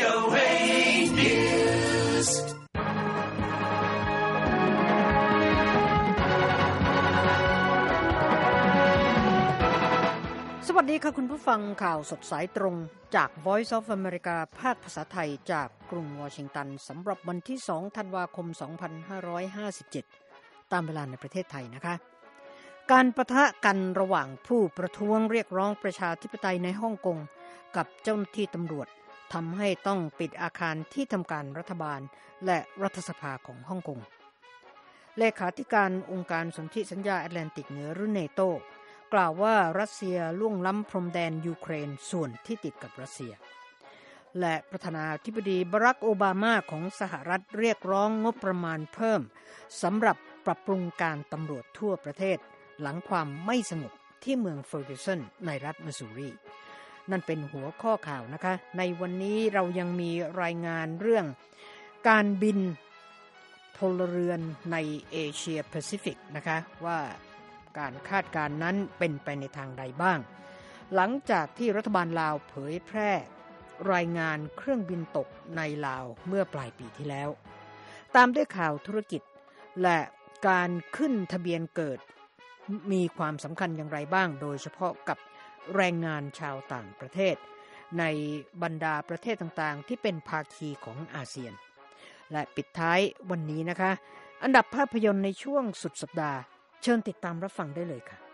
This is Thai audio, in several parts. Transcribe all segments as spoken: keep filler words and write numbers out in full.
โอ เอ News สวัสดีค่ะคุณผู้ฟังข่าวสดสายตรงจาก Voice of America ภาคภาษาไทยจากกรุงวอชิงตันสำหรับวันที่สองธันวาคมสองพันห้าร้อยห้าสิบเจ็ดตามเวลาในประเทศไทยนะคะการปะทะกันระหว่างผู้ประท้วงเรียกร้องประชาธิปไตยในฮ่องกงกับเจ้าหน้าที่ตำรวจทำให้ต้องปิดอาคารที่ทำการรัฐบาลและรัฐสภาของฮ่องกงเลขาธิการองค์การสนธิสัญญาแอตแลนติกเหนือหรือเนโตกล่าวว่ารัสเซียล่วงล้ำพรมแดนยูเครนส่วนที่ติดกับรัสเซียและประธานาธิบดีบารักโอบามาของสหรัฐเรียกร้องงบประมาณเพิ่มสำหรับปรับปรุงการตำรวจทั่วประเทศหลังความไม่สงบที่เมืองเฟอร์กูสันในรัฐมิสซูรีนั่นเป็นหัวข้อข่าวนะคะในวันนี้เรายังมีรายงานเรื่องการบินพลเรือนในเอเชียแปซิฟิกนะคะว่าการคาดการณ์นั้นเป็นไปในทางใดบ้างหลังจากที่รัฐบาลลาวเผยแพร่รายงานเครื่องบินตกในลาวเมื่อปลายปีที่แล้วตามด้วยข่าวธุรกิจและการขึ้นทะเบียนเกิดมีความสำคัญอย่างไรบ้างโดยเฉพาะกับแรงงานชาวต่างประเทศในบรรดาประเทศต่างๆที่เป็นภาคีของอาเซียนและปิดท้ายวันนี้นะคะอันดับภาพยนตร์ในช่วงสุดสัปดาห์เชิญติดตามรับฟังได้เลยค่ะ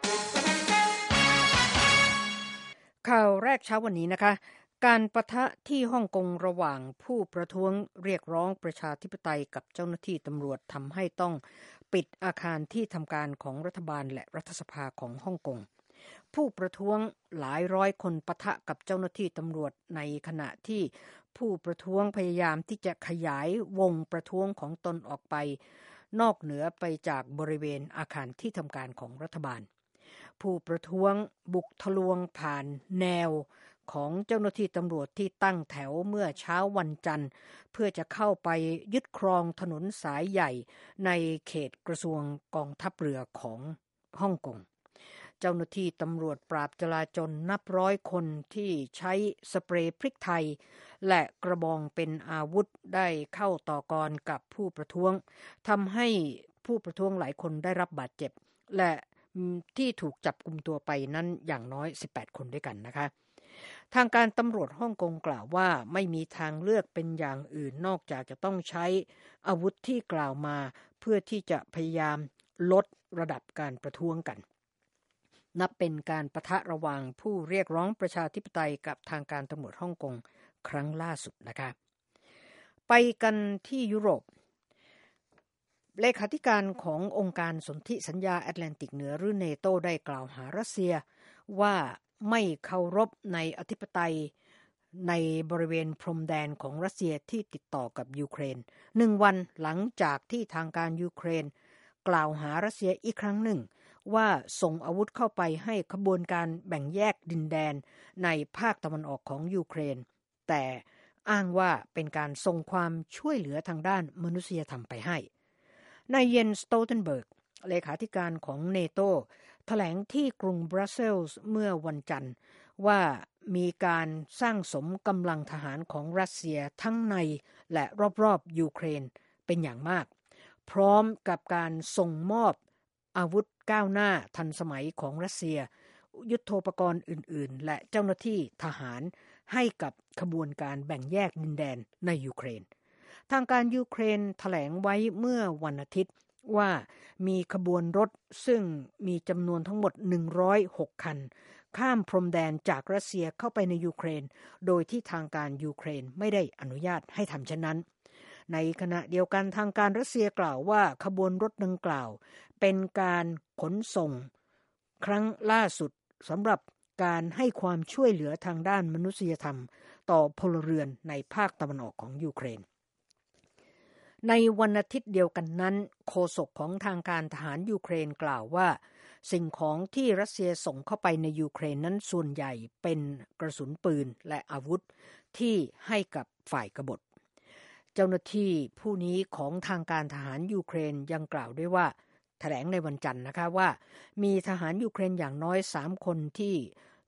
ข่าวแรกเช้าวันนี้นะคะการปะทะที่ฮ่องกงระหว่างผู้ประท้วงเรียกร้องประชาธิปไตยกับเจ้าหน้าที่ตำรวจทำให้ต้องปิดอาคารที่ทำการของรัฐบาลและรัฐสภาของฮ่องกงผู้ประท้วงหลายร้อยคนปะทะกับเจ้าหน้าที่ตำรวจในขณะที่ผู้ประท้วงพยายามที่จะขยายวงประท้วงของตนออกไปนอกเหนือไปจากบริเวณอาคารที่ทำการของรัฐบาลผู้ประท้วงบุกทะลวงผ่านแนวของเจ้าหน้าที่ตำรวจที่ตั้งแถวเมื่อเช้าวันจันทร์เพื่อจะเข้าไปยึดครองถนนสายใหญ่ในเขตกระทรวงกองทัพเรือของฮ่องกงเจ้าหน้าที่ตำรวจปราบจลาจลนับร้อยคนที่ใช้สเปรย์พริกไทยและกระบองเป็นอาวุธได้เข้าต่อกรกับผู้ประท้วงทำให้ผู้ประท้วงหลายคนได้รับบาดเจ็บและที่ถูกจับกุมตัวไปนั้นอย่างน้อยสิบแปดคนด้วยกันนะคะทางการตำรวจฮ่องกงกล่าวว่าไม่มีทางเลือกเป็นอย่างอื่นนอกจากจะต้องใช้อาวุธที่กล่าวมาเพื่อที่จะพยายามลดระดับการประท้วงกันนับเป็นการปะทะระหว่างผู้เรียกร้องประชาธิปไตยกับทางการตำรวจฮ่องกงครั้งล่าสุดนะคะไปกันที่ยุโรปเลขาธิการขององค์การสนธิสัญญาแอตแลนติกเหนือหรือเนโตได้กล่าวหารัสเซียว่าไม่เคารพในอธิปไตยในบริเวณพรมแดนของรัสเซียที่ติดต่อกับยูเครนหนึ่งวันหลังจากที่ทางการยูเครนกล่าวหารัสเซียอีกครั้งหนึ่งว่าส่งอาวุธเข้าไปให้ขบวนการแบ่งแยกดินแดนในภาคตะวันออกของยูเครนแต่อ้างว่าเป็นการส่งความช่วยเหลือทางด้านมนุษยธรรมไปให้นายเยนสโตเทนเบิร์กเลขาธิการของเนโตแถลงที่กรุงบรัสเซลส์เมื่อวันจันทร์ว่ามีการสร้างสมกำลังทหารของรัสเซียทั้งในและรอบๆยูเครนเป็นอย่างมากพร้อมกับการส่งมอบอาวุธก้าวหน้าทันสมัยของรัสเซียยุทโธปกรณ์อื่นๆและเจ้าหน้าที่ทหารให้กับขบวนการแบ่งแยกดินแดนในยูเครนทางการยูเครนแถลงไว้เมื่อวันอาทิตย์ว่ามีขบวนรถซึ่งมีจำนวนทั้งหมดหนึ่งร้อยหกคันข้ามพรมแดนจากรัสเซียเข้าไปในยูเครนโดยที่ทางการยูเครนไม่ได้อนุญาตให้ทำเช่นนั้นในขณะเดียวกันทางการรัสเซียกล่าวว่าขบวนรถดังกล่าวเป็นการขนส่งครั้งล่าสุดสำหรับการให้ความช่วยเหลือทางด้านมนุษยธรรมต่อพลเรือนในภาคตะวันออกของยูเครนในวันอาทิตย์เดียวกันนั้นโฆษกของทางการทหารยูเครนกล่าวว่าสิ่งของที่รัสเซียส่งเข้าไปในยูเครนนั้นส่วนใหญ่เป็นกระสุนปืนและอาวุธที่ให้กับฝ่ายกบฏเจ้าหน้าที่ผู้นี้ของทางการทหารยูเครนยังกล่าวด้วยว่าแถลงในวันจันทร์นะคะว่ามีทหารยูเครนอย่างน้อยสามคนที่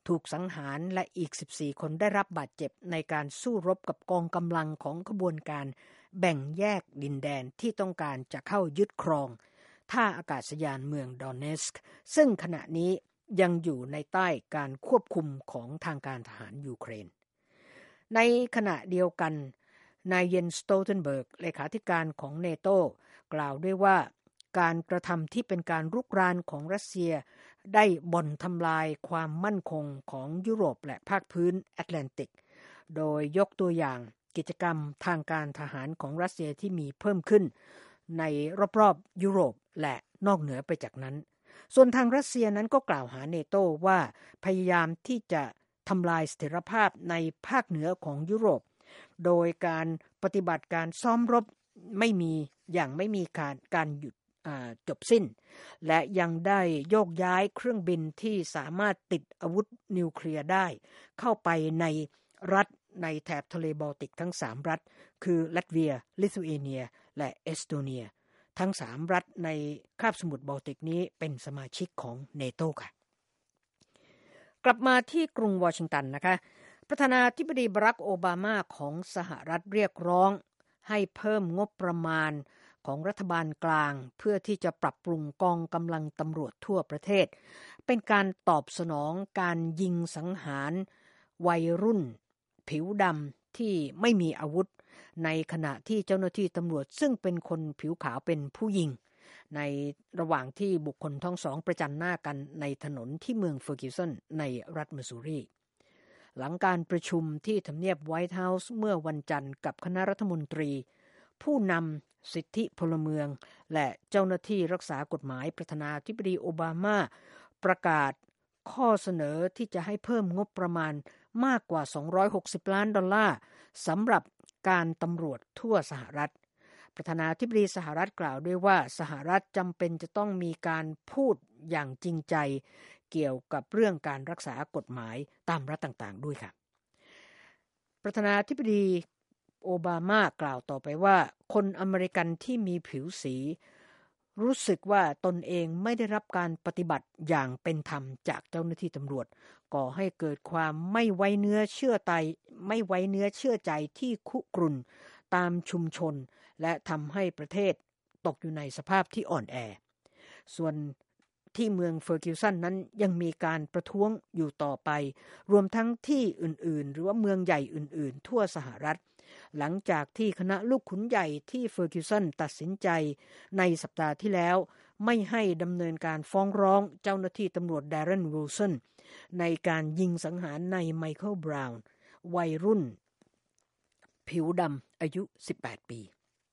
ถูกสังหารและอีกสิบสี่คนได้รับบาดเจ็บในการสู้รบกับกองกำลังของขบวนการแบ่งแยกดินแดนที่ต้องการจะเข้ายึดครองท่าอากาศยานเมืองดอนเนสก์ซึ่งขณะนี้ยังอยู่ในใต้การควบคุมของทางการทหารยูเครนในขณะเดียวกันนายเยนสโตลเทนเบิร์กเลขาธิการของเนโตกล่าวด้วยว่าการกระทำที่เป็นการรุกรานของรัสเซียได้บ่อนทำลายความมั่นคงของยุโรปและภาคพื้นแอตแลนติกโดยยกตัวอย่างกิจกรรมทางการทหารของรัสเซียที่มีเพิ่มขึ้นในรอบๆยุโรปและนอกเหนือไปจากนั้นส่วนทางรัสเซียนั้นก็กล่าวหาเนโตว่าพยายามที่จะทำลายเสถียรภาพในภาคเหนือของยุโรปโดยการปฏิบัติการซ้อมรบไม่มีอย่างไม่มีการการหยุดจบสิ้นและยังได้โยกย้ายเครื่องบินที่สามารถติดอาวุธนิวเคลียร์ได้เข้าไปในรัฐในแถบทะเลบอลติกทั้งสามรัฐคือลัตเวียลิทัวเอเนียและเอสโตเนียทั้งสามรัฐในคาบสมุทรบอลติกนี้เป็นสมาชิกของเนโตค่ะกลับมาที่กรุงวอชิงตันนะคะประธานาธิบดีบารักโอบามาของสหรัฐเรียกร้องให้เพิ่มงบประมาณของรัฐบาลกลางเพื่อที่จะปรับปรุงกองกำลังตำรวจทั่วประเทศเป็นการตอบสนองการยิงสังหารวัยรุ่นผิวดำที่ไม่มีอาวุธในขณะที่เจ้าหน้าที่ตำรวจซึ่งเป็นคนผิวขาวเป็นผู้ยิงในระหว่างที่บุคคลทั้งสองประจันหน้ากันในถนนที่เมืองเฟอร์กิวสันในรัฐมิสซูรีหลังการประชุมที่ทำเนียบไวท์เฮาส์เมื่อวันจันทร์กับคณะรัฐมนตรีผู้นำสิทธิพลเมืองและเจ้าหน้าที่รักษากฎหมายประธานาธิบดีโอบามาประกาศข้อเสนอที่จะให้เพิ่มงบประมาณมากกว่าสองร้อยหกสิบล้านดอลลาร์สำหรับการตำรวจทั่วสหรัฐประธานาธิบดีสหรัฐกล่าวด้วยว่าสหรัฐจำเป็นจะต้องมีการพูดอย่างจริงใจเกี่ยวกับเรื่องการรักษากฎหมายตามรัฐต่างๆด้วยค่ะประธานาธิบดีโอบามากล่าวต่อไปว่าคนอเมริกันที่มีผิวสีรู้สึกว่าตนเองไม่ได้รับการปฏิบัติอย่างเป็นธรรมจากเจ้าหน้าที่ตำรวจก่อให้เกิดความไม่ไว้เนื้อเชื่อใจไม่ไว้เนื้อเชื่อใจที่คุกรุ่นตามชุมชนและทำให้ประเทศตกอยู่ในสภาพที่อ่อนแอส่วนที่เมืองเฟอร์กิวสันนั้นยังมีการประท้วงอยู่ต่อไปรวมทั้งที่อื่นๆหรือว่าเมืองใหญ่อื่นๆทั่วสหรัฐหลังจากที่คณะลูกขุนใหญ่ที่เฟอร์กิวสันตัดสินใจในสัปดาห์ที่แล้วไม่ให้ดำเนินการฟ้องร้องเจ้าหน้าที่ตำรวจแดเรนวิลสันในการยิงสังหารนายไมเคิลบราวน์วัยรุ่นผิวดำอายุสิบแปดปี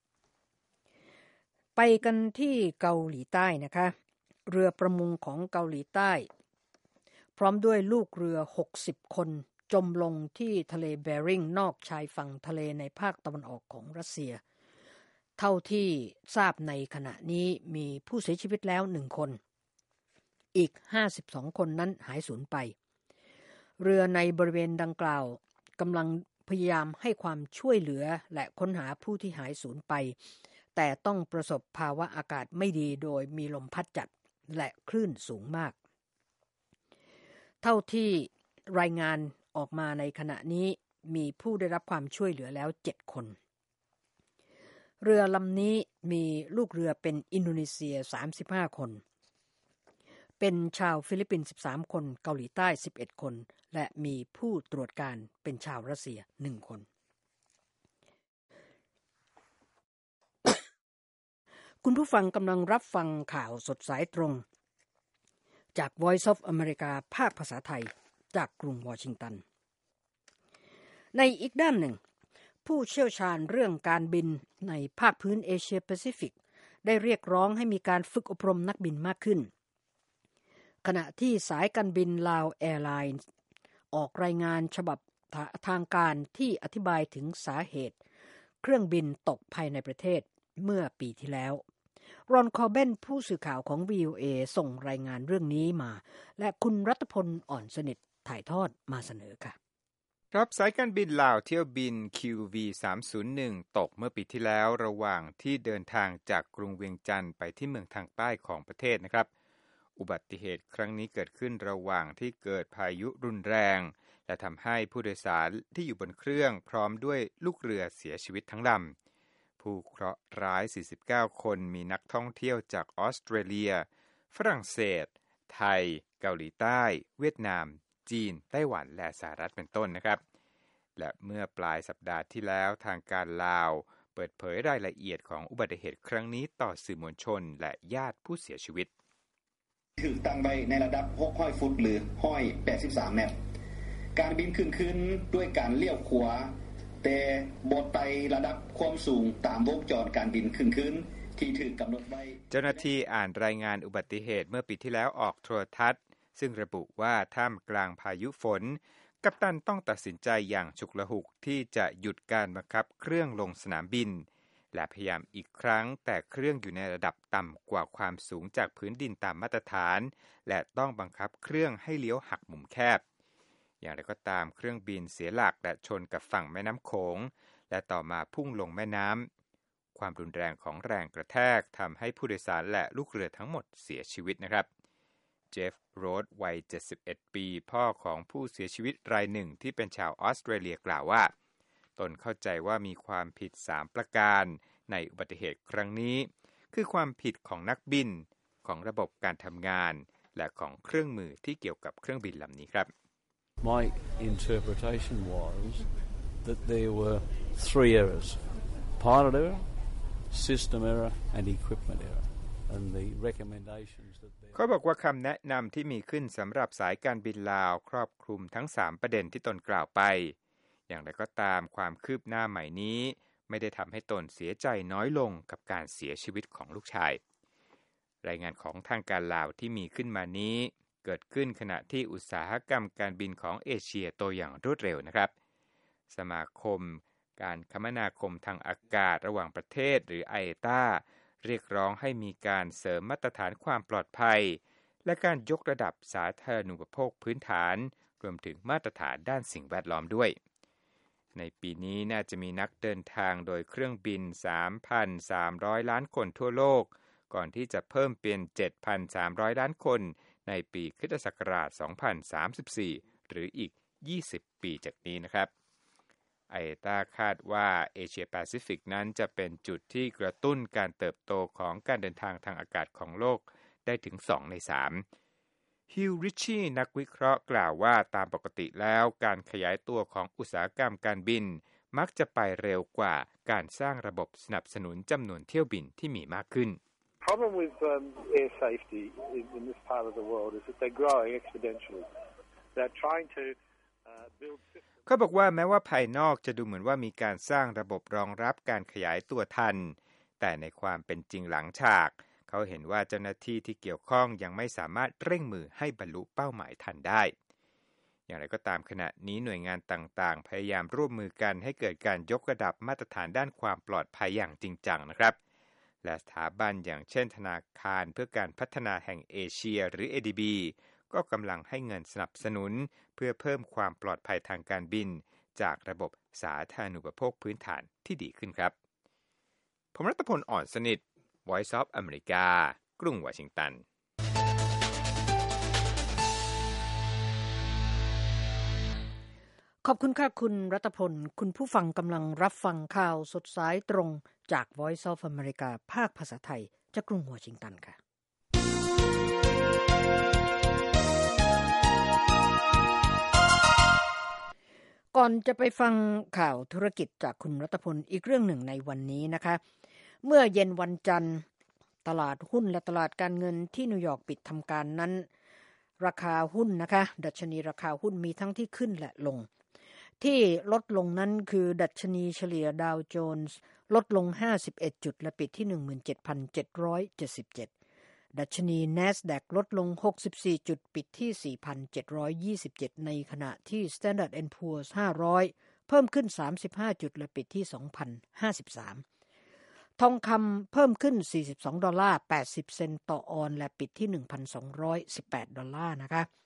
ไปกันที่เกาหลีใต้นะคะเรือประมงของเกาหลีใต้พร้อมด้วยลูกเรือหกสิบคนจมลงที่ทะเลเบริงนอกชายฝั่งทะเลในภาคตะวันออกของรัสเซียเท่าที่ทราบในขณะนี้มีผู้เสียชีวิตแล้วหนึ่งคนอีกห้าสิบสองคนนั้นหายสูญไปเรือในบริเวณดังกล่าวกำลังพยายามให้ความช่วยเหลือและค้นหาผู้ที่หายสูญไปแต่ต้องประสบภาวะอากาศไม่ดีโดยมีลมพัดจัดและคลื่นสูงมากเท่าที่รายงานออกมาในขณะนี้มีผู้ได้รับความช่วยเหลือแล้วเจ็ดคนเรือลำนี้มีลูกเรือเป็นอินโดนีเซียสามสิบห้าคนเป็นชาวฟิลิปปินส์สิบสามคนเกาหลีใต้สิบเอ็ดคนและมีผู้ตรวจการเป็นชาวรัสเซียหนึ่งคน คุณผู้ฟังกำลังรับฟังข่าวสดสายตรงจาก Voice of America ภาคภาษาไทยจากกรุงวอชิงตันในอีกด้านหนึ่งผู้เชี่ยวชาญเรื่องการบินในภาคพื้นเอเชียแปซิฟิกได้เรียกร้องให้มีการฝึกอบรมนักบินมากขึ้นขณะที่สายการบินลาวแอร์ไลน์ออกรายงานฉบับทางการที่อธิบายถึงสาเหตุเครื่องบินตกภายในประเทศเมื่อปีที่แล้วรอนคอร์เบนผู้สื่อข่าวของ วี โอ เอ ส่งรายงานเรื่องนี้มาและคุณรัตพลอ่อนสนิทถ่ายทอดมาเสนอค่ะครับสายการบินลาวเที่ยวบิน คิว วี สามศูนย์หนึ่ง ตกเมื่อปีที่แล้วระหว่างที่เดินทางจากกรุงเวียงจันทร์ไปที่เมืองทางใต้ของประเทศนะครับอุบัติเหตุครั้งนี้เกิดขึ้นระหว่างที่เกิดพายุรุนแรงและทำให้ผู้โดยสารที่อยู่บนเครื่องพร้อมด้วยลูกเรือเสียชีวิตทั้งลำผู้เคราะห์ร้ายสี่สิบเก้าคนมีนักท่องเที่ยวจากออสเตรเลียฝรั่งเศสไทยเกาหลีใต้เวียดนามจีนไต้หวันและสหรัฐเป็นต้นนะครับและเมื่อปลายสัปดาห์ที่แล้วทางการลาวเปิดเผยรายละเอียดของอุบัติเหตุครั้งนี้ต่อสื่อมวลชนและญาติผู้เสียชีวิตถูกตั้งไว้ในระดับหกร้อยฟุตหรือห้อยแปดสิบสามเมตรการบินขึ้นขึ้นด้วยการเลี้ยวขวาแต่บ่ไต่ระดับความสูงตามวงจรการบินขึ้นขึ้นที่ถูกกำหนดไว้เจ้าหน้าที่อ่านรายงานอุบัติเหตุเมื่อปีที่แล้วออกโทรทัศน์ซึ่งระบุว่าท่ามกลางพายุฝนกัปตันต้องตัดสินใจอย่างฉุกละหุกที่จะหยุดการบังคับเครื่องลงสนามบินและพยายามอีกครั้งแต่เครื่องอยู่ในระดับต่ำกว่าความสูงจากพื้นดินตามมาตรฐานและต้องบังคับเครื่องให้เลี้ยวหักมุมแคบอย่างไรก็ตามเครื่องบินเสียหลักและชนกับฝั่งแม่น้ำโขงและต่อมาพุ่งลงแม่น้ำความรุนแรงของแรงกระแทกทำให้ผู้โดยสารและลูกเรือทั้งหมดเสียชีวิตนะครับเจฟโรดวัยเจ็ดสิบเอ็ดปีพ่อของผู้เสียชีวิตรายหนึ่งที่เป็นชาวออสเตรเลียกล่าวว่าตนเข้าใจว่ามีความผิดสามประการในอุบัติเหตุครั้งนี้คือความผิดของนักบินของระบบการทำงานและของเครื่องมือที่เกี่ยวกับเครื่องบินลำนี้ครับ My interpretation was that there were three errors: pilot error, system error, and equipment error. And the recommendations that เขาบอกว่าคำแนะนำที่มีขึ้นสำหรับสายการบินลาวครอบคลุมทั้งสามประเด็นที่ตนกล่าวไปอย่างไรก็ตามความคืบหน้าใหม่นี้ไม่ได้ทำให้ตนเสียใจน้อยลงกับการเสียชีวิตของลูกชายรายงานของทางการลาวที่มีขึ้นมานี้เกิดขึ้นขณะที่อุตสาหกรรมการบินของเอเชียโตอย่างรวดเร็วนะครับสมาคมการคมนาคมทางอากาศระหว่างประเทศหรือ ไอ เอ ที เอ เรียกร้องให้มีการเสริมมาตรฐานความปลอดภัยและการยกระดับสาธารณูปโภคพื้นฐานรวมถึงมาตรฐานด้านสิ่งแวดล้อมด้วยในปีนี้น่าจะมีนักเดินทางโดยเครื่องบิน สามพันสามร้อย ล้านคนทั่วโลกก่อนที่จะเพิ่มเป็น เจ็ดพันสามร้อย ล้านคนในปีคริสตศักราช สองพันสามสิบสี่ หรืออีก ยี่สิบ ปีจากนี้นะครับไอ เอ ที เอ คาดว่าเอเชียแปซิฟิกนั้นจะเป็นจุดที่กระตุ้นการเติบโตของการเดินทางทางอากาศของโลกได้ถึงสองในสามฮิวริชชี่นักวิเคราะห์กล่าวว่าตามปกติแล้วการขยายตัวของอุตสาหกรรมการบินมักจะไปเร็วกว่าการสร้างระบบสนับสนุนจำนวนเที่ยวบินที่มีมากขึ้น The problem with um, air safety in, in this part of the world is that they're growing exponentially. They're trying to uh, build systems. เขาบอกว่าแม้ว่าภายนอกจะดูเหมือนว่ามีการสร้างระบบรองรับการขยายตัวทันแต่ในความเป็นจริงหลังฉากเขาเห็นว่าเจ้าหน้าที่ที่เกี่ยวข้องยังไม่สามารถเร่งมือให้บรรลุเป้าหมายทันได้อย่างไรก็ตามขณะนี้หน่วยงานต่างๆพยายามร่วมมือกันให้เกิดการยกระดับมาตรฐานด้านความปลอดภัยอย่างจริงจังนะครับและสถาบันอย่างเช่นธนาคารเพื่อการพัฒนาแห่งเอเชียหรือ เอ ดี บี ก็กำลังให้เงินสนับสนุนเพื่อเพิ่มความปลอดภัยทางการบินจากระบบสาธารณูปโภคพื้นฐานที่ดีขึ้นครับผมรัตพลอ่อนสนิท Voice of America กรุงวอชิงตันขอบคุณค่ะคุณรัตพลคุณผู้ฟังกำลังรับฟังข่าวสดสายตรงจาก Voice of America ภาคภาษาไทยจากกรุงวอชิงตันค่ะก่อนจะไปฟังข่าวธุรกิจจากคุณรัตพลอีกเรื่องหนึ่งในวันนี้นะคะเมื่อเย็นวันจันทร์ตลาดหุ้นและตลาดการเงินที่นิวยอร์กปิดทำการนั้นราคาหุ้นนะคะดัชนีราคาหุ้นมีทั้งที่ขึ้นและลงที่ลดลงนั้นคือดัชนีเฉลี่ยดาวโจนส์ลดลงห้าสิบเอ็ดจุดและปิดที่ หนึ่งหมื่นเจ็ดพันเจ็ดร้อยเจ็ดสิบเจ็ด ดัชนี NASDAQ ลดลงหกสิบสี่จุดปิดที่ สี่พันเจ็ดร้อยยี่สิบเจ็ด ในขณะที่ Standard แอนด์ Poor's ห้าร้อยเพิ่มขึ้นสามสิบห้าจุดและปิดที่ สองพันห้าสิบสาม ทองคำเพิ่มขึ้นสี่สิบสองดอลลาร์แปดสิบเซนต์ต่อออนซ์และปิดที่ หนึ่งพันสองร้อยสิบแปด ดอลลาร์นะคะ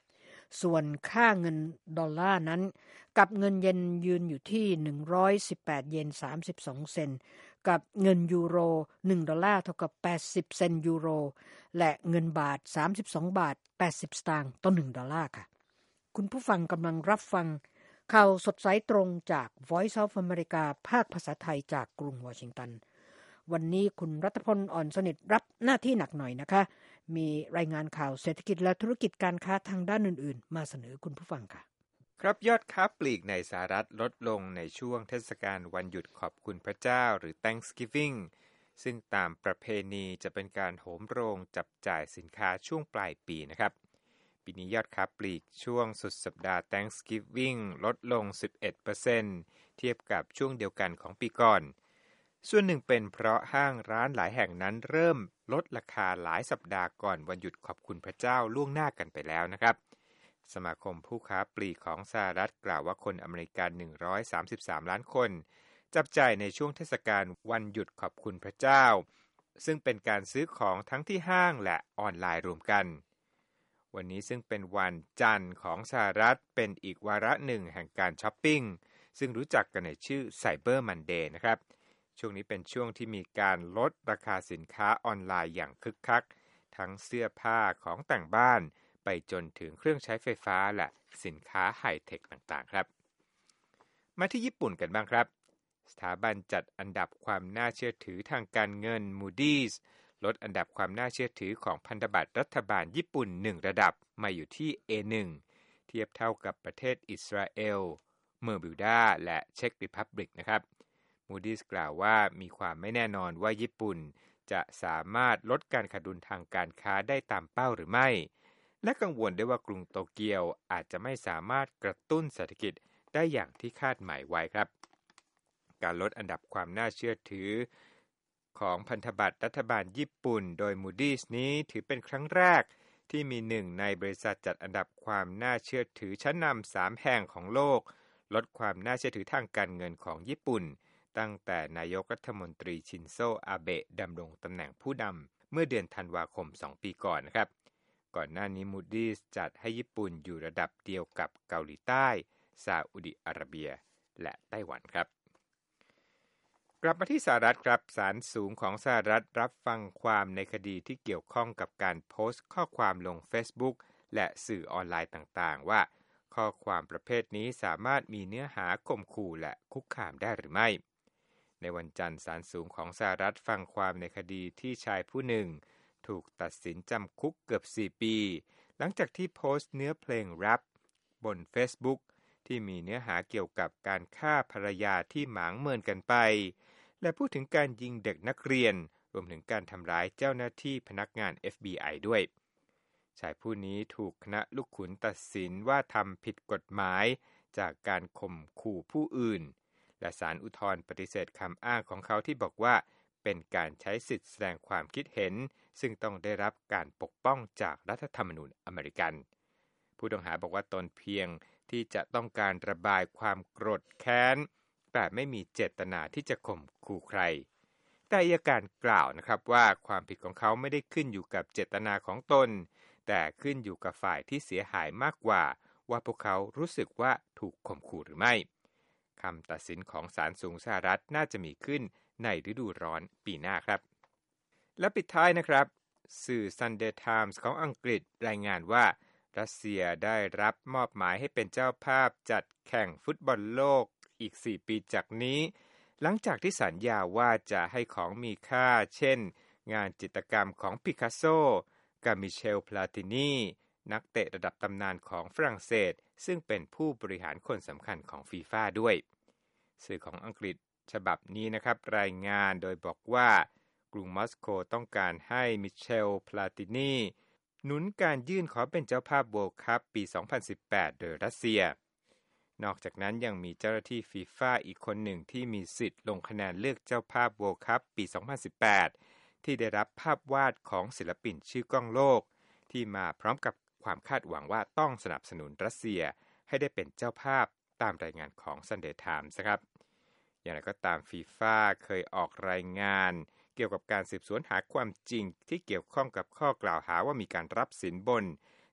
ส่วนค่าเงินดอลลาร์นั้นกับเงินเยนยืนอยู่ที่หนึ่งร้อยสิบแปดเยนสามสิบสองเซนต์กับเงินยูโรหนึ่งดอลลาร์เท่ากับแปดสิบเซนต์ยูโรและเงินบาทสามสิบสองบาทแปดสิบสตางค์ต่อหนึ่งดอลลาร์ค่ะคุณผู้ฟังกำลังรับฟังข่าวสดสายตรงจาก Voice of America ภาคภาษาไทยจากกรุงวอชิงตันวันนี้คุณรัตพลอ่อนสนิทรับหน้าที่หนักหน่อยนะคะมีรายงานข่าวเศรษฐกิจและธุรกิจการค้าทางด้านอื่นๆมาเสนอคุณผู้ฟังค่ะครับยอดค้าปลีกในสหรัฐลดลงในช่วงเทศกาลวันหยุดขอบคุณพระเจ้าหรือ Thanksgiving ซึ่งตามประเพณีจะเป็นการโหมโรงจับจ่ายสินค้าช่วงปลายปีนะครับปีนี้ยอดค้าปลีกช่วงสุดสัปดาห์ Thanksgiving ลดลง สิบเอ็ดเปอร์เซ็นต์ เทียบกับช่วงเดียวกันของปีก่อนส่วนหนึ่งเป็นเพราะห้างร้านหลายแห่งนั้นเริ่มลดราคาหลายสัปดาห์ก่อนวันหยุดขอบคุณพระเจ้าล่วงหน้ากันไปแล้วนะครับสมาคมผู้ค้าปลีกของสหรัฐกล่าวว่าคนอเมริกันหนึ่งร้อยสามสิบสามล้านคนจับจ่ายในช่วงเทศกาลวันหยุดขอบคุณพระเจ้าซึ่งเป็นการซื้อของทั้งที่ห้างและออนไลน์รวมกันวันนี้ซึ่งเป็นวันจันทร์ของสหรัฐเป็นอีกวาระหนึ่งแห่งการช้อปปิ้งซึ่งรู้จักกันในชื่อ Cyber Monday นะครับช่วงนี้เป็นช่วงที่มีการลดราคาสินค้าออนไลน์อย่างคึกคักทั้งเสื้อผ้าของแต่งบ้านไปจนถึงเครื่องใช้ไฟฟ้าและสินค้าไฮเทคต่างๆครับมาที่ญี่ปุ่นกันบ้างครับสถาบันจัดอันดับความน่าเชื่อถือทางการเงิน Moody's ลดอันดับความน่าเชื่อถือของพันธบัตรรัฐบาลญี่ปุ่นหนึ่งระดับมาอยู่ที่ เอ หนึ่ง เทียบเท่ากับประเทศอิสราเอลเมอร์บิวดาและเช็กริพับลิกนะครับ Moody's กล่าวว่ามีความไม่แน่นอนว่าญี่ปุ่นจะสามารถลดการขาดดุลทางการค้าได้ตามเป้าหรือไม่และกังวลได้ว่ากรุงโตเกียวอาจจะไม่สามารถกระตุ้นเศรษฐกิจได้อย่างที่คาดหมายไว้ครับการลดอันดับความน่าเชื่อถือของพันธบัตรรัฐบาลญี่ปุ่นโดย Moody's นี้ถือเป็นครั้งแรกที่มีหนึ่งในบริษัทจัดอันดับความน่าเชื่อถือชั้นนำสามแห่งของโลกลดความน่าเชื่อถือทางการเงินของญี่ปุ่นตั้งแต่นายกรัฐมนตรีชินโซอาเบะดำรงตำแหน่งผู้นำเมื่อเดือนธันวาคมสองปีก่อนนะครับก่อนหน้านี้ Moody's จัดให้ญี่ปุ่นอยู่ระดับเดียวกับเกาหลีใต้ซาอุดิอาระเบียและไต้หวันครับกลับมาที่สหรัฐครับศาลสูงของสหรัฐรับฟังความในคดีที่เกี่ยวข้องกับการโพสต์ข้อความลง Facebook และสื่อออนไลน์ต่างๆว่าข้อความประเภทนี้สามารถมีเนื้อหาข่มขู่และคุกคามได้หรือไม่ในวันจันทร์ศาลสูงของสหรัฐฟังความในคดีที่ชายผู้หนึ่งถูกตัดสินจำคุกเกือบสี่ปีหลังจากที่โพสต์เนื้อเพลงแรปบน Facebook ที่มีเนื้อหาเกี่ยวกับการฆ่าภรรยาที่หมางเมินกันไปและพูดถึงการยิงเด็กนักเรียนรวมถึงการทำร้ายเจ้าหน้าที่พนักงาน เอฟ บี ไอ ด้วยชายผู้นี้ถูกคณะลูกขุนตัดสินว่าทำผิดกฎหมายจากการข่มขู่ผู้อื่นและศาลอุทธรณ์ปฏิเสธคำอ้างของเขาที่บอกว่าเป็นการใช้สิทธิแสดงความคิดเห็นซึ่งต้องได้รับการปกป้องจากรัฐธรรมนูญอเมริกันผู้ต้องหาบอกว่าตนเพียงที่จะต้องการระบายความโกรธแค้นแต่ไม่มีเจตนาที่จะข่มขู่ใครแต่อัยการกล่าวนะครับว่าความผิดของเขาไม่ได้ขึ้นอยู่กับเจตนาของตนแต่ขึ้นอยู่กับฝ่ายที่เสียหายมากกว่าว่าพวกเขารู้สึกว่าถูกข่มขู่หรือไม่คำตัดสินของศาลสูงสหรัฐน่าจะมีขึ้นในฤดูร้อนปีหน้าครับและปิดท้ายนะครับสื่อ Sunday Times ของอังกฤษรายงานว่ารัสเซียได้รับมอบหมายให้เป็นเจ้าภาพจัดแข่งฟุตบอลโลกอีกสี่ปีจากนี้หลังจากที่สัญญาว่าจะให้ของมีค่าเช่นงานจิตรกรรมของปิกัสโซกับมิเชล พลาตินีนักเตะระดับตำนานของฝรั่งเศสซึ่งเป็นผู้บริหารคนสำคัญของฟีฟ่าด้วยสื่อของอังกฤษฉบับนี้นะครับรายงานโดยบอกว่ากรุงมอสโกต้องการให้มิเชล พลาตินีหนุนการยื่นขอเป็นเจ้าภาพเวิลด์คัพปีสองพันสิบแปดโดยรัสเซียนอกจากนั้นยังมีเจ้าหน้าที่ฟีฟ่าอีกคนหนึ่งที่มีสิทธิ์ลงคะแนนเลือกเจ้าภาพเวิลด์คัพปีสองพันสิบแปดที่ได้รับภาพวาดของศิลปินชื่อกล้องโลกที่มาพร้อมกับความคาดหวังว่าต้องสนับสนุนรัสเซียให้ได้เป็นเจ้าภาพตามรายงานของ Sunday Times นะครับอย่างไรก็ตามฟีฟ่าเคยออกรายงานเกี่ยวกับการสืบสวนหาความจริงที่เกี่ยวข้องกับข้อกล่าวหาว่ามีการรับสินบน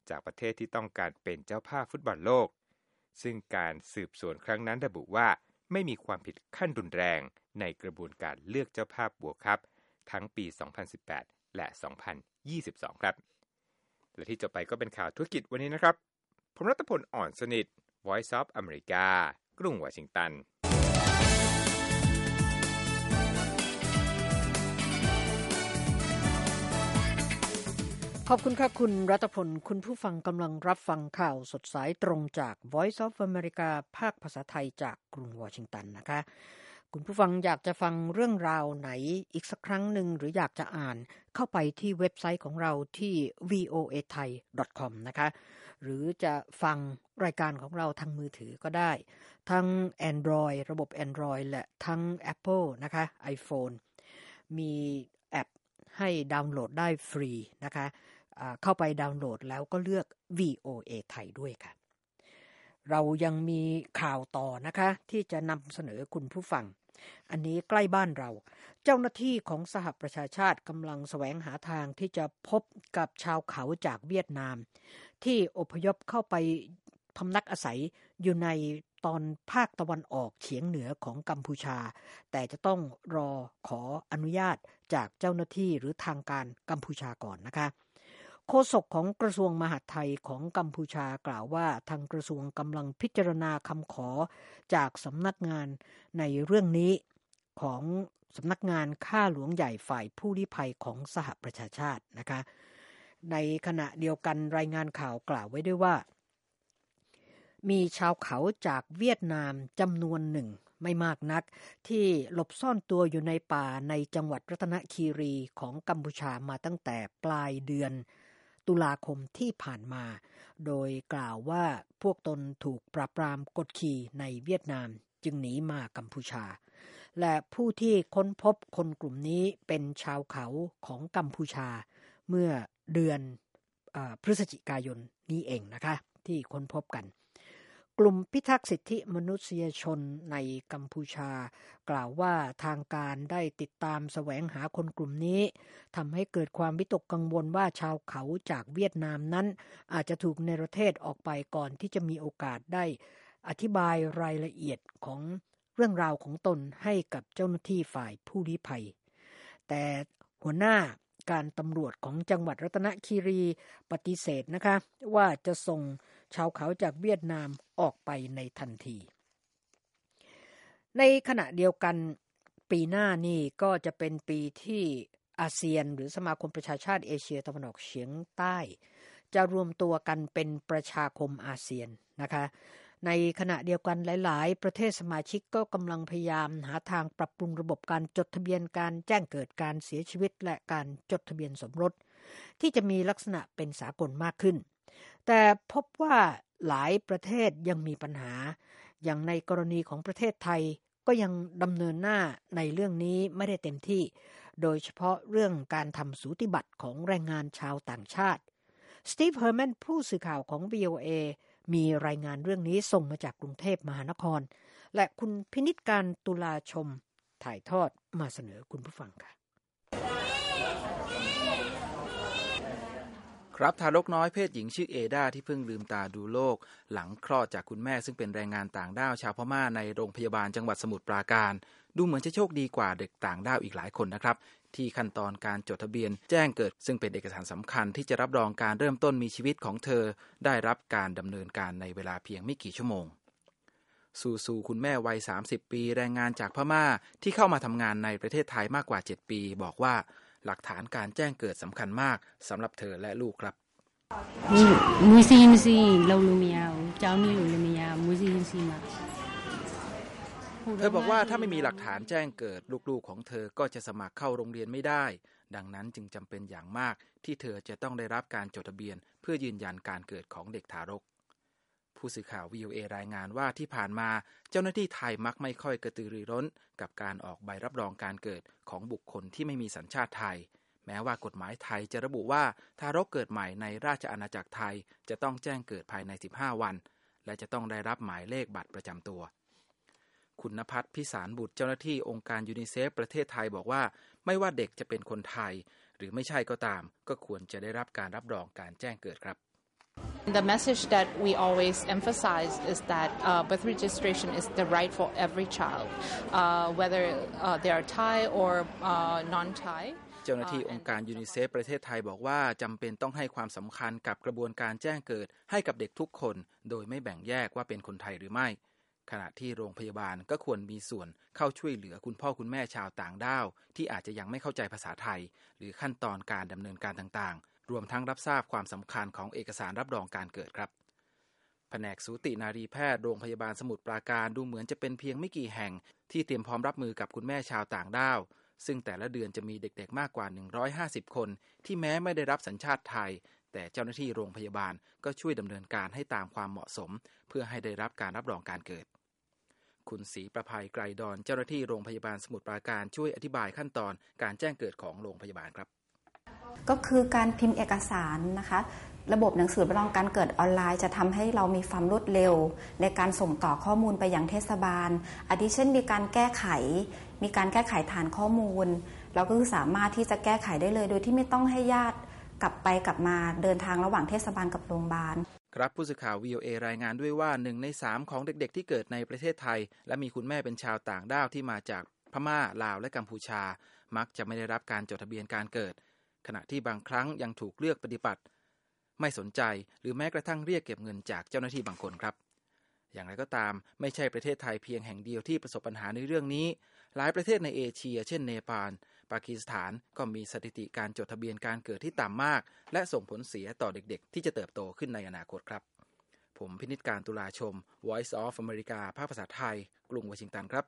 จากประเทศที่ต้องการเป็นเจ้าภาพฟุตบอลโลกซึ่งการสืบสวนครั้งนั้นระบุว่าไม่มีความผิดขั้นรุนแรงในกระบวนการเลือกเจ้าภาพบัวคัพทั้งปี สองพันสิบแปด และ สองพันยี่สิบสอง ครับและที่จบไปก็เป็นข่าวธุรกิจวันนี้นะครับผมรัตพล อ่อนสนิท Voice of America กรุงวอชิงตันขอบคุณค่ะคุณรัตพลคุณผู้ฟังกำลังรับฟังข่าวสดสายตรงจาก Voice of America ภาคภาษาไทยจากกรุงวอชิงตันนะคะคุณผู้ฟังอยากจะฟังเรื่องราวไหนอีกสักครั้งหนึ่งหรืออยากจะอ่านเข้าไปที่เว็บไซต์ของเราที่ วี โอ เอ ไทย ดอท คอม นะคะหรือจะฟังรายการของเราทางมือถือก็ได้ทั้ง Android ระบบ Android และทั้ง Apple นะคะ iPhone มีแอปให้ดาวน์โหลดได้ฟรีนะคะเข้าไปดาวน์โหลดแล้วก็เลือก วี โอ เอ ไทยด้วยค่ะเรายังมีข่าวต่อนะคะที่จะนำเสนอคุณผู้ฟังอันนี้ใกล้บ้านเราเจ้าหน้าที่ของสหประชาชาติกำลังแสวงหาทางที่จะพบกับชาวเขาจากเวียดนามที่อพยพเข้าไปพำนักอาศัยอยู่ในตอนภาคตะวันออกเฉียงเหนือของกัมพูชาแต่จะต้องรอขออนุญาตจากเจ้าหน้าที่หรือทางการกัมพูชาก่อนนะคะโฆษกของกระทรวงมหาดไทยของกัมพูชากล่าวว่าทางกระทรวงกำลังพิจารณาคำขอจากสำนักงานในเรื่องนี้ของสำนักงานข้าหลวงใหญ่ฝ่ายผู้ลี้ภัยของสหประชาชาตินะคะในขณะเดียวกันรายงานข่าวกล่าวไว้ด้วยว่ามีชาวเขาจากเวียดนามจำนวนหนึ่งไม่มากนักที่หลบซ่อนตัวอยู่ในป่าในจังหวัดรัตนคีรีของกัมพูชามาตั้งแต่ปลายเดือนตุลาคมที่ผ่านมาโดยกล่าวว่าพวกตนถูกปราบปรามกดขี่ในเวียดนามจึงหนีมากัมพูชาและผู้ที่ค้นพบคนกลุ่มนี้เป็นชาวเขาของกัมพูชาเมื่อเดือนเอ่อพฤศจิกายนนี้เองนะคะที่ค้นพบกันกลุ่มพิทักษ์สิทธิมนุษยชนในกัมพูชากล่าวว่าทางการได้ติดตามแสวงหาคนกลุ่มนี้ทำให้เกิดความวิตกกังวลว่าชาวเขาจากเวียดนามนั้นอาจจะถูกเนรเทศออกไปก่อนที่จะมีโอกาสได้อธิบายรายละเอียดของเรื่องราวของตนให้กับเจ้าหน้าที่ฝ่ายผู้ลี้ภัยแต่หัวหน้าการตำรวจของจังหวัดรัตนคีรีปฏิเสธนะคะว่าจะส่งชาวเขาจากเวียดนามออกไปในทันทีในขณะเดียวกันปีหน้านี่ก็จะเป็นปีที่อาเซียนหรือสมาคมประชาชาติเอเชียตะวันออกเฉียงใต้จะรวมตัวกันเป็นประชาคมอาเซียนนะคะในขณะเดียวกันหลายๆประเทศสมาชิกก็กำลังพยายามหาทางปรับปรุงระบบการจดทะเบียนการแจ้งเกิดการเสียชีวิตและการจดทะเบียนสมรสที่จะมีลักษณะเป็นสากลมากขึ้นแต่พบว่าหลายประเทศยังมีปัญหาอย่างในกรณีของประเทศไทยก็ยังดำเนินหน้าในเรื่องนี้ไม่ได้เต็มที่โดยเฉพาะเรื่องการทำสูติบัตรของแรงงานชาวต่างชาติสตีฟเฮอร์แมนผู้สื่อข่าวของ วี โอ เอ มีรายงานเรื่องนี้ส่งมาจากกรุงเทพมหานครและคุณพินิจการตุลาชมถ่ายทอดมาเสนอคุณผู้ฟังค่ะครับทารกน้อยเพศหญิงชื่อเอดาที่เพิ่งลืมตาดูโลกหลังคลอดจากคุณแม่ซึ่งเป็นแรงงานต่างด้าวชาวพม่าในโรงพยาบาลจังหวัดสมุทรปราการดูเหมือนจะโชคดีกว่าเด็กต่างด้าวอีกหลายคนนะครับที่ขั้นตอนการจดทะเบียนแจ้งเกิดซึ่งเป็นเอกสารสำคัญที่จะรับรองการเริ่มต้นมีชีวิตของเธอได้รับการดำเนินการในเวลาเพียงไม่กี่ชั่วโมงซูซูคุณแม่วัยสามสิบปีแรงงานจากพม่าที่เข้ามาทำงานในประเทศไทยมากกว่าเจ็ดปีบอกว่าหลักฐานการแจ้งเกิดสำคัญมากสำหรับเธอและลูกครับမွေးစီမစီလုံလို့မရဘူးကြောင်းနေလို့လည်းမရဘူးမွေးစီမစီမှာเธอบอกว่าถ้าไม่มีหลักฐานแจ้งเกิดลูกๆของเธอก็จะสมัครเข้าโรงเรียนไม่ได้ดังนั้นจึงจำเป็นอย่างมากที่เธอจะต้องได้รับการจดทะเบียนเพื่อยืนยันการเกิดของเด็กทารกผู้สื่อข่าว วี โอ เอ รายงานว่าที่ผ่านมาเจ้าหน้าที่ไทยมักไม่ค่อยกระตือรือร้นกับการออกใบรับรองการเกิดของบุคคลที่ไม่มีสัญชาติไทยแม้ว่ากฎหมายไทยจะระบุว่าทารกเกิดใหม่ในราชอาณาจักรไทยจะต้องแจ้งเกิดภายในสิบห้าวันและจะต้องได้รับหมายเลขบัตรประจำตัวคุณณภัทรพิสารบุตรเจ้าหน้าที่องค์การยูนิเซฟประเทศไทยบอกว่าไม่ว่าเด็กจะเป็นคนไทยหรือไม่ใช่ก็ตามก็ควรจะได้รับการรับรองการแจ้งเกิดครับ The message that we always emphasize is that uh, birth registration is the right for every child, uh, whether uh, they are Thai or uh, non-Thai เจ้าหน้าที่องค์การยูนิเซฟประเทศไทยบอกว่าจำเป็นต้องให้ความสำคัญกับกระบวนการแจ้งเกิดให้กับเด็กทุกคนโดยไม่แบ่งแยกว่าเป็นคนไทยหรือไม่ขณะที่โรงพยาบาลก็ควรมีส่วนเข้าช่วยเหลือคุณพ่อคุณแม่ชาวต่างด้าวที่อาจจะยังไม่เข้าใจภาษาไทยหรือขั้นตอนการดำเนินการต่างๆรวมทั้งรับทราบความสำคัญของเอกสารรับรองการเกิดครับแผนกสูตินารีแพทย์โรงพยาบาลสมุทรปราการดูเหมือนจะเป็นเพียงไม่กี่แห่งที่เตรียมพร้อมรับมือกับคุณแม่ชาวต่างด้าวซึ่งแต่ละเดือนจะมีเด็กๆมากกว่าหนึ่งร้อยห้าสิบคนที่แม้ไม่ได้รับสัญชาติไทยแต่เจ้าหน้าที่โรงพยาบาลก็ช่วยดำเนินการให้ตามความเหมาะสมเพื่อให้ได้รับการรับรองการเกิดคุณศรีประภัยไกรดอนเจ้าหน้าที่โรงพยาบาลสมุทรปราการช่วยอธิบายขั้นตอนการแจ้งเกิดของโรงพยาบาลครับก็คือการพิมพ์เอกสารนะคะระบบหนังสือรับรองการเกิดออนไลน์จะทำให้เรามีความรวดเร็วในการส่งต่อข้อมูลไปยังเทศบาลอาทิเช่นมีการแก้ไขมีการแก้ไขฐานข้อมูลเราก็คือสามารถที่จะแก้ไขได้เลยโดยที่ไม่ต้องให้ญาติกลับไปกลับมาเดินทางระหว่างเทศบาลกับโรงพยาบาลครับผู้สื่อข่าว วี โอ เอ รายงานด้วยว่าหนึ่งในสามของเด็กๆที่เกิดในประเทศไทยและมีคุณแม่เป็นชาวต่างด้าวที่มาจากพม่าลาวและกัมพูชามักจะไม่ได้รับการจดทะเบียนการเกิดขณะที่บางครั้งยังถูกเลือกปฏิบัติไม่สนใจหรือแม้กระทั่งเรียกเก็บเงินจากเจ้าหน้าที่บางคนครับอย่างไรก็ตามไม่ใช่ประเทศไทยเพียงแห่งเดียวที่ประสบปัญหาในเรื่องนี้หลายประเทศในเอเชียเช่นเนปาลปากีสถานก็มีสถิติการจดทะเบียนการเกิดที่ต่ำมากและส่งผลเสียต่อเด็กๆที่จะเติบโตขึ้นในอนาคตครับผมพินิจการตุลาชม Voice of America ภาคภาษาไทยกรุงวอชิงตันครับ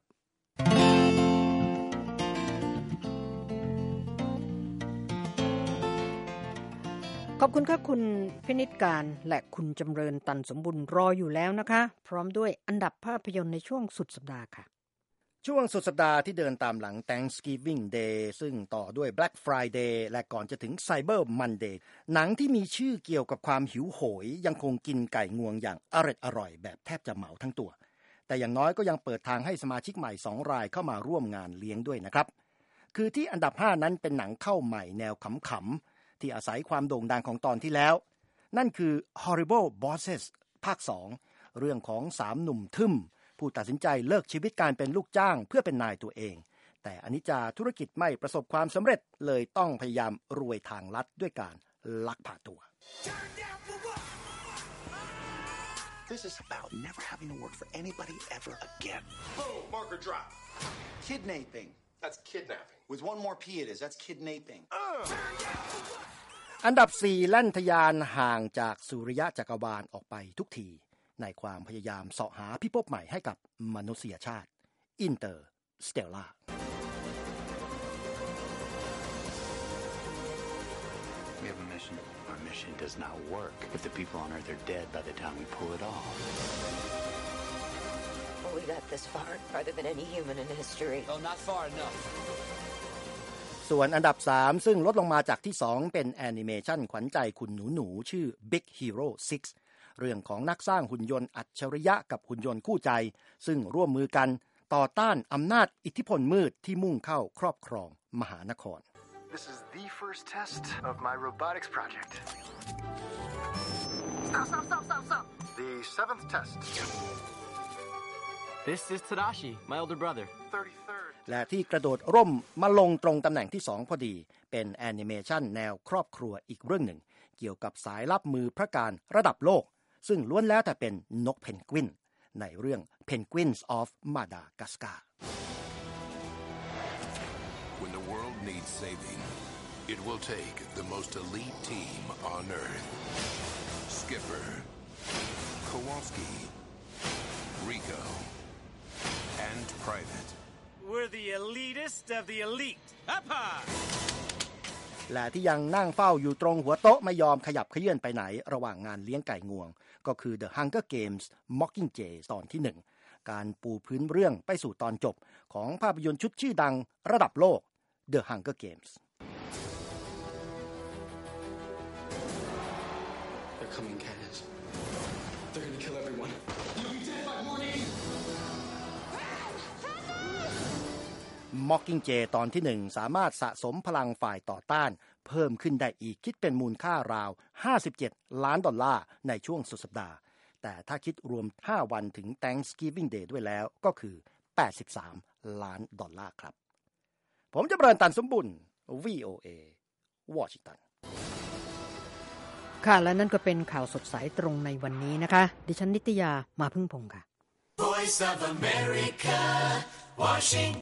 ขอบคุณค่ะคุณพินิจการและคุณจำเริญตันสมบุญรออยู่แล้วนะคะพร้อมด้วยอันดับภาพยนตร์ในช่วงสุดสัปดาห์ค่ะช่วงสุดสัปดาห์ที่เดินตามหลัง Thanksgiving Day ซึ่งต่อด้วย Black Friday และก่อนจะถึง Cyber Monday หนังที่มีชื่อเกี่ยวกับความหิวโหยยังคงกินไก่งวงอย่างอร่อยอร่อยแบบแทบจะเหมาทั้งตัวแต่อย่างน้อยก็ยังเปิดทางให้สมาชิกใหม่สองรายเข้ามาร่วมงานเลี้ยงด้วยนะครับคือที่อันดับห้านั้นเป็นหนังเข้าใหม่แนวขำๆที่อาศัยความโด่งดังของตอนที่แล้วนั่นคือ Horrible Bosses ภาคสองเรื่องของสามหนุ่มทึ่มผู้ตัดสินใจเลิกชีวิตการเป็นลูกจ้างเพื่อเป็นนายตัวเองแต่อนิจจาธุรกิจไม่ประสบความสำเร็จเลยต้องพยายามรวยทางลัดด้วยการลักพาตัว This is about never having to work for anybody ever again. Boom, marker drop. Kidnapping. That's kidnapping. With one more P it is. That's kidnapping. Uh. อันดับสี่แล่นทะยานห่างจากสุริยะจักรวาลออกไปทุกทีในความพยายามเสาะหาพิภพใหม่ให้กับมนุษยชาติ Interstellar We have a mission. Our mission does not work if the people on Earth are dead by the time we pull it off. Well, we got this far, farther than any human in history. Oh, not far enough. ส่วนอันดับสามซึ่งลดลงมาจากที่สองเป็นแอนิเมชันขวัญใจคุณหนูๆชื่อ Big Hero หกเรื่องของนักสร้างหุ่นยนต์อัจฉริยะกับหุ่นยนต์คู่ใจซึ่งร่วมมือกันต่อต้านอำนาจอิทธิพลมืดที่มุ่งเข้าครอบครองมหานคร This is the first test of my robotics project. Stop, stop, stop, stop, stop. The seventh test. This is Tadashi, my older brother. thirty-third. และที่กระโดดร่มมาลงตรงตำแหน่งที่สองพอดีเป็นแอนิเมชันแนวครอบครัวอีกเรื่องหนึ่งเกี่ยวกับสายลับมือพระการระดับโลกซึ่งล้วนแล้วแต่เป็นนกเพนกวินในเรื่อง Penguins of Madagascar When the world needs saving, it will take the most elite team on Earth. Skipper, Kowalski, Rico, and Private. We're the elitist of the elite. Up high! และที่ยังนั่งเฝ้าอยู่ตรงหัวโต๊ะไม่ยอมขยับเขยื่อนไปไหนระหว่างงานเลี้ยงไก่งวงก็คือ The Hunger Games Mockingjay ตอนที่หนึ่งการปูพื้นเรื่องไปสู่ตอนจบของภาพยนตร์ชุดชื่อดังระดับโลก The Hunger Games They're coming, Katniss. They're gonna kill everyone. You'll be dead by morning. Mockingjay ตอนที่หนึ่งสามารถสะสมพลังฝ่ายต่อต้านเพิ่มขึ้นได้อีกคิดเป็นมูลค่าราวห้าสิบเจ็ดล้านดอลลาร์ในช่วงสุดสัปดาห์แต่ถ้าคิดรวมห้าวันถึง Thanksgiving Day ด้วยแล้วก็คือแปดสิบสามล้านดอลลาร์ครับผมจะเริญตันสมบุญ วี โอ เอ วอชิงตันค่ะและนั่นก็เป็นข่าวสดใสตรงในวันนี้นะคะดิฉันนิตยามาพึ่งพงษ์ค่ะ Voice of America, Washington